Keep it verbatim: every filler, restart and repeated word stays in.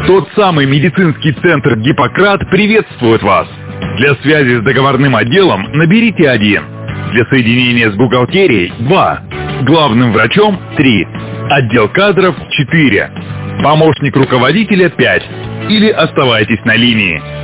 Тот самый медицинский центр «Гиппократ» приветствует вас. Для связи с договорным отделом наберите один. Для соединения с бухгалтерией – два. Главным врачом – три. Отдел кадров – четыре. Помощник руководителя – пять. Или оставайтесь на линии.